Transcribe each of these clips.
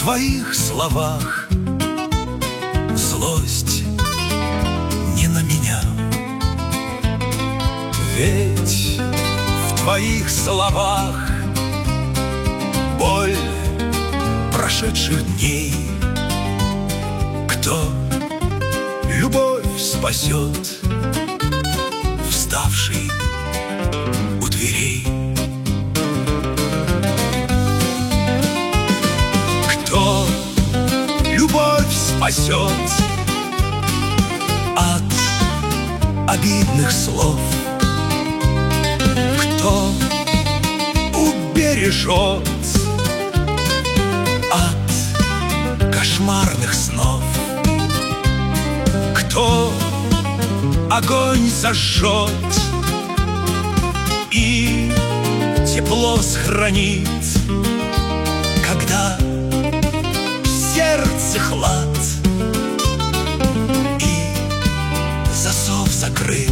твоих словах злость не на меня. Ведь в твоих словах боль прошедших дней. Кто любовь спасет, вставший у дверей? Кто любовь спасет от обидных слов? Кто убережет от кошмарных снов? Кто огонь зажжет и тепло сохранит, когда в сердце хлад и засов закрыт?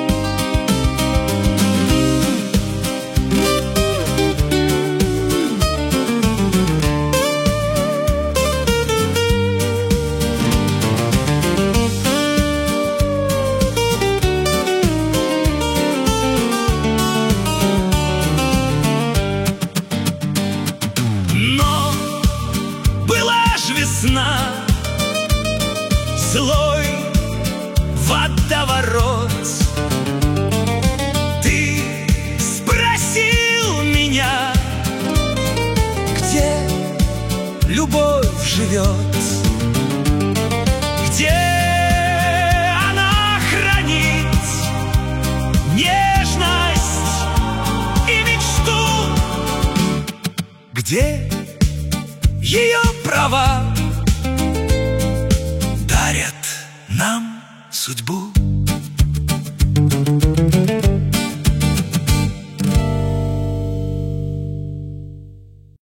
Весна, злой водоворот. Ты спросил меня, где любовь живет, где она хранит нежность и мечту, где ее права дарят нам судьбу.